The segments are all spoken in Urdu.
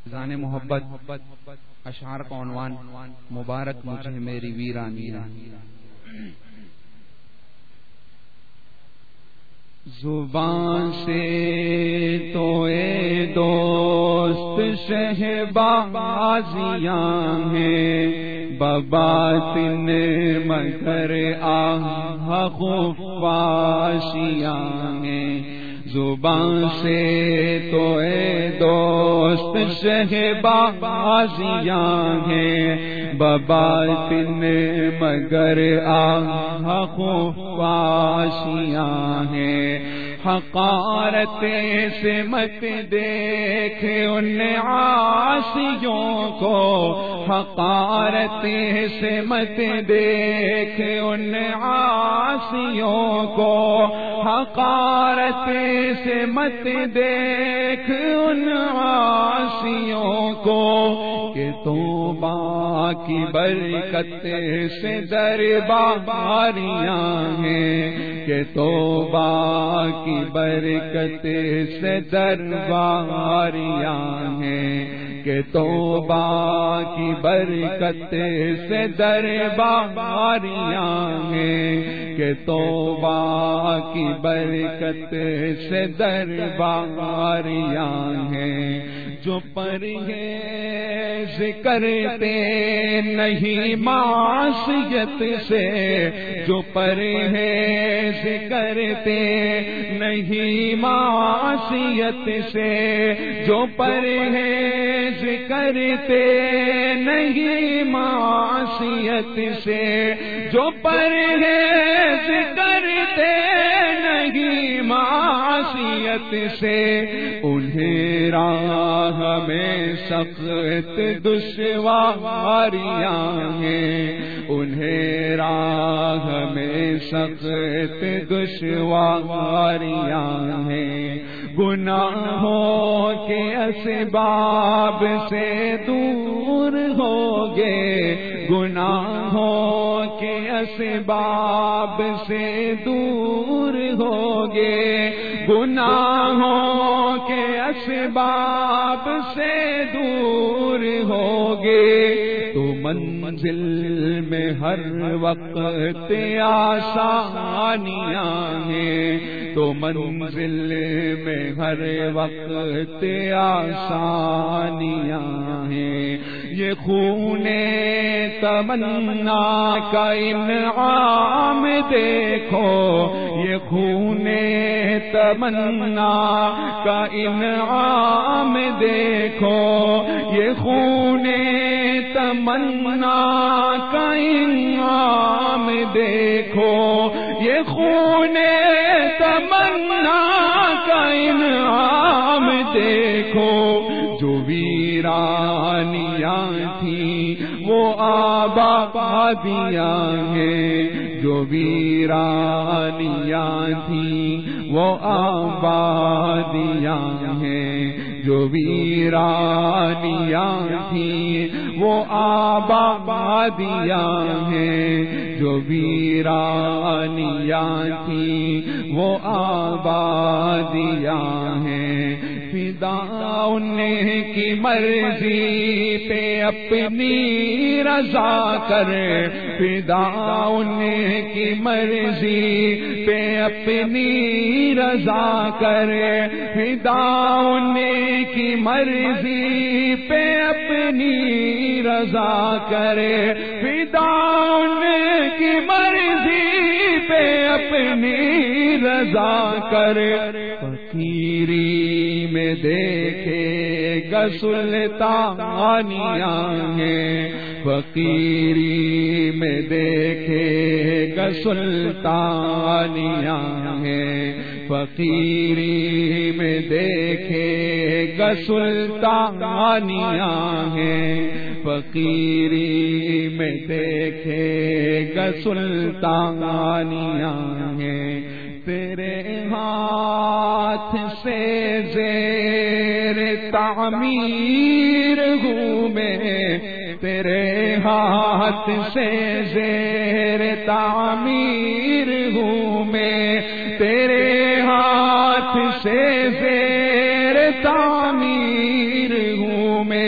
فیضان محبت اشعار کا عنوان مبارک مجھے میری ویرانی. زبان سے تو اے دوست شہبازیاں ہیں، بباطن مگر آہ خفاشیاں ہیں. زبان سے تو اے دوست شہبازیاں ہیں، بباطن مگر آہ خفاشیاں ہیں. حقارت سے مت دیکھ ان عاصیوں کو، حقارت سے مت دیکھ ان عاصیوں کو، حقارت سے مت دیکھ ان عاصیوں کو، کہ توبہ کی برکت سے درباریاں ہیں، کہ توبہ کی برکت سے درباریاں ہیں، کہ توبہ کی برکت سے درباریاں ہیں، کہ توبہ کی برکت سے درباریاں ہیں. جو پرہیز کرتے نہیں معصیت سے، جو پرہیز کرتے نہیں معصیت سے، جو پرہیز کرتے نہیں معصیت سے، جو پرہیز کرتے نہیں معصیت سے، انہیں راہ میں سخت دشواریاں ہیں، انہیں راہ میں سخت دشواریاں ہیں. گناہوں کے اسباب سے دور ہوگے، گناہوں کے اسباب سے دور ہوگے، گناہوں کے اسباب سے دور ہوگے، تو منزل میں ہر وقت آسانیاں ہیں، تو منزل میں ہر وقت آسانیاں ہیں. یہ خون تمنا کا انعام دیکھو، یہ خون تمنا کا انعام دیکھو، یہ خون تمنا کا انعام دیکھو، یہ خون تمنا کا انعام دیکھو. جو ویرانیاں تھیں وہ آبادیاں ہیں، جو ویرانیاں تھیں وہ آبادیاں ہیں، جو ویرانیاں تھیں وہ آبادیاں ہیں، جو ویرانیاں تھیں وہ آبادیاں ہیں. فدا ان کی مرضی پہ اپنی رضا کر، فدا ان کی مرضی پہ اپنی رضا کر، فدا ان کی مرضی پہ اپنی رضا کر، فدا ان کی مرضی پہ اپنی رضا کر. فقیری میں دیکھے گا سلطانیاں ہیں، فقیری میں دیکھے گا سلطانیاں ہیں، فقیری میں دیکھے گا سلطانیاں ہیں، فقیری میں دیکھے گا سلطانیاں ہیں. تیرے ہاتھ سے زیر تعمیر ہوں میں، تیرے ہاتھ سے زیر تعمیر ہوں میں، تیرے ہاتھ سے زیر تعمیر ہوں میں،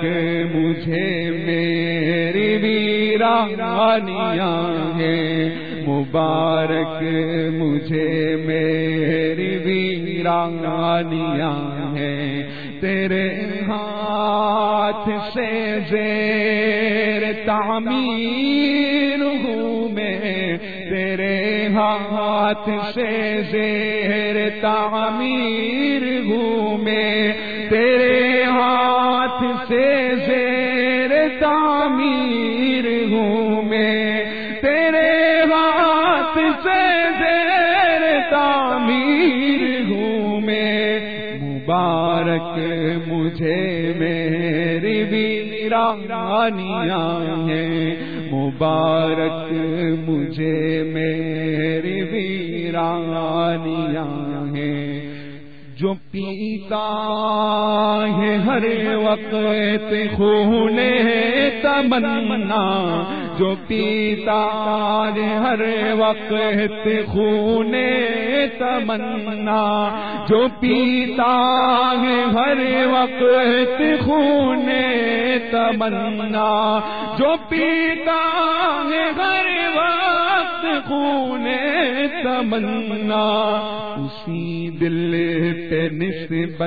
مجھے میری ویرانیاں ہیں، مبارک مجھے میری ویرانیاں ہیں، تیرے ہاتھ سے زیر تعمیر ہوں میں، تیرے ہاتھ سے زیر تعمیر ہوں میں، تیرے ہاتھ سے زیر تعمیر ہوں میں، تیرے ہاتھ سے زیر تعمیر ہوں میں، مبارک مجھے میری ویرانیاں ہیں، مبارک مجھے میری ویرانیاں ہیں، جو پیتا ہے ہر وقت خون تمنا، جو پیتا ہے ہر وقت خون تمنا، جو پیتا ہے ہر وقت خون تمنا، جو پیتا ہے ہر وقت خون تمنا، اسی دل پہ نسبت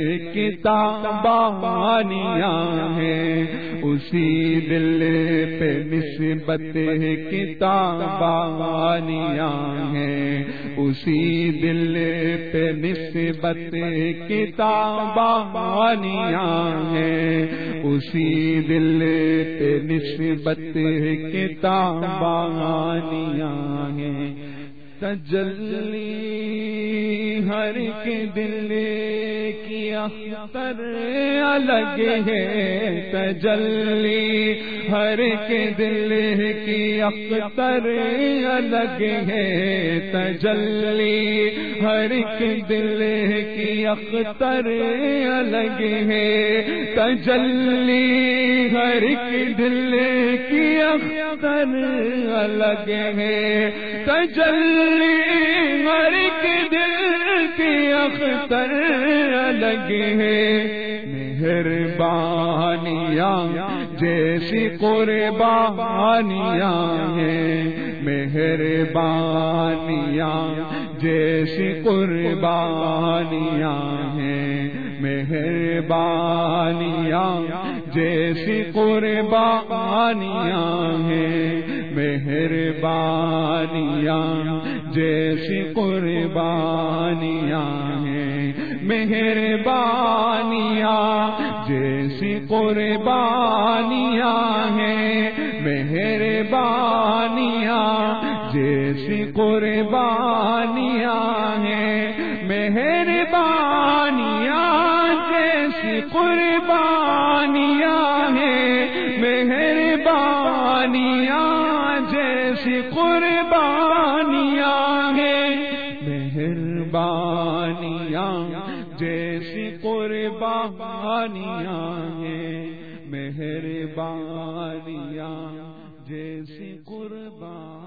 کتابانیاں ہیں، اسی دل پہ نسبت کتابانیاں ہیں، اسی دل پہ نسبت کتابانیاں ہیں، اسی دل پہ نسبت کتابانیاں ہیں، تجلی ہر ایک دل کی اختر الگ ہے، تجلی ہر ایک دل کی اختر الگ ہے، تجلی ہر ایک دل کی اختر الگ ہے، تجلی ہر ایک دل کی اختر الگ ہے، تجلی ہر ایک دل کی اختر الگ ہے، مہربانیاں جیسی قربانیاں ہیں، مہربانیاں جیسی قربانیاں ہیں، مہربانیاں جیسی قربانیاں ہیں، مہربانیاں جیسی قربانیاں ہیں، مہربانیاں جیسی قربانیاں ہیں، مہربانیاں جیسی قربانیاں ہیں، مہربانیاں جیسی قربانیاں ہیں، مہربانیاں جیسی قربانیاں ہیں، مہربانیاں جیسی قربانیاں ہیں، مہربانیاں جیسی قربانیاں